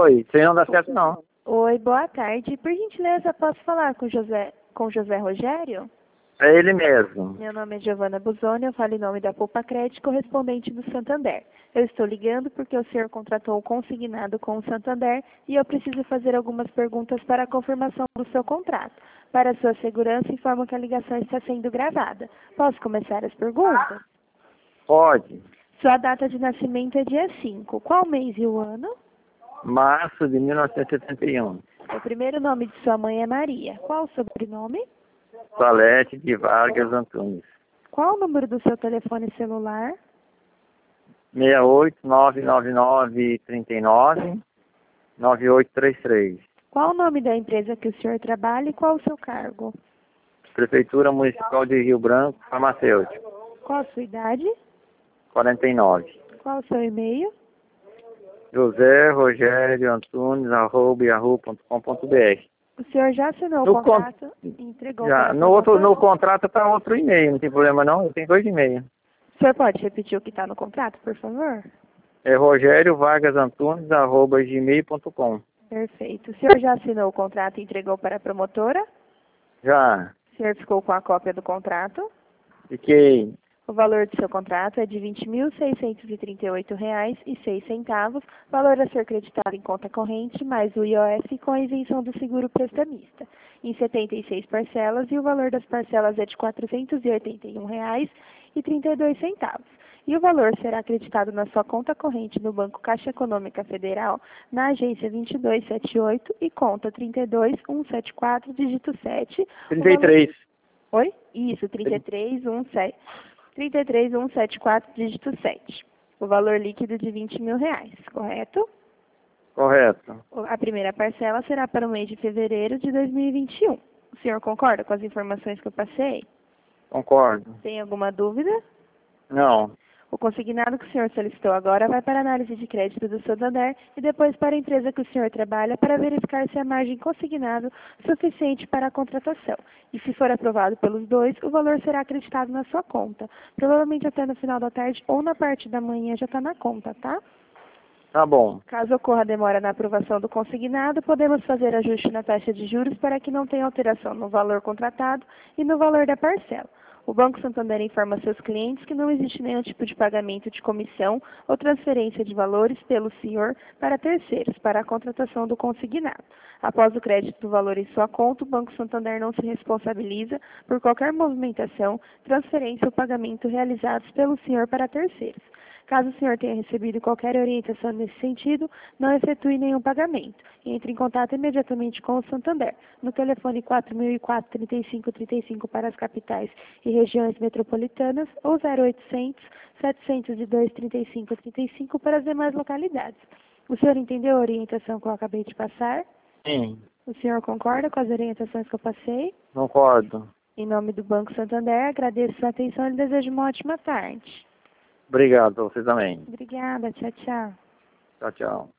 Oi, isso aí não dá certo não. Oi, boa tarde. Por gentileza, posso falar com José Rogério? É ele mesmo. Meu nome é Giovana Busoni, eu falo em nome da Poupa Crédito, correspondente do Santander. Eu estou ligando porque o senhor contratou o consignado com o Santander e eu preciso fazer algumas perguntas para a confirmação do seu contrato. Para sua segurança, informo que a ligação está sendo gravada. Posso começar as perguntas? Pode. Sua data de nascimento é dia 5. Qual mês e o ano? Março de 1971. O primeiro nome de sua mãe é Maria. Qual o sobrenome? Salete de Vargas Antunes. Qual o número do seu telefone celular? 68999399833. Qual o nome da empresa que o senhor trabalha e qual o seu cargo? Prefeitura Municipal de Rio Branco, farmacêutico. Qual a sua idade? 49. Qual o seu e-mail? José Rogério Antunes, @yahoo.com.br. O senhor já assinou No o contrato e entregou Já, para a no promotora? contrato tá outro e-mail, não tem problema não, eu tenho 2 e-mails. O senhor pode repetir o que está no contrato, por favor? É Rogério Vargas Antunes, @gmail.com. Perfeito. O senhor já assinou o contrato e entregou para a promotora? Já, O senhor ficou com a cópia do contrato? fiquei. O valor do seu contrato é de R$ 20.638,06, valor a ser creditado em conta corrente, mais o IOF com a isenção do seguro prestamista, em 76 parcelas, e o valor das parcelas é de R$ 481,32. E o valor será acreditado na sua conta corrente no Banco Caixa Econômica Federal, na agência 2278 e conta 32174, dígito 7. 33. Oi? Isso, 33174, dígito 7. O valor líquido de R$ 20.000, correto? Correto. A primeira parcela será para o mês de fevereiro de 2021. O senhor concorda com as informações que eu passei? Concordo. Tem alguma dúvida? Não. O consignado que o senhor solicitou agora vai para a análise de crédito do Santander e depois para a empresa que o senhor trabalha para verificar se a margem consignado suficiente para a contratação. E se for aprovado pelos dois, o valor será acreditado na sua conta. Provavelmente até no final da tarde ou na parte da manhã já está na conta, tá? Tá bom. Caso ocorra demora na aprovação do consignado, podemos fazer ajuste na taxa de juros para que não tenha alteração no valor contratado e no valor da parcela. O Banco Santander informa seus clientes que não existe nenhum tipo de pagamento de comissão ou transferência de valores pelo senhor para terceiros, para a contratação do consignado. Após o crédito do valor em sua conta, o Banco Santander não se responsabiliza por qualquer movimentação, transferência ou pagamento realizados pelo senhor para terceiros. Caso o senhor tenha recebido qualquer orientação nesse sentido, não efetue nenhum pagamento. Entre em contato imediatamente com o Santander, no telefone 4004-3535 para as capitais e regiões metropolitanas ou 0800-702-3535 para as demais localidades. O senhor entendeu a orientação que eu acabei de passar? Sim. O senhor concorda com as orientações que eu passei? Concordo. Em nome do Banco Santander, agradeço sua atenção e lhe desejo uma ótima tarde. Obrigado, você também. Obrigada, tchau, tchau. Tchau, tchau.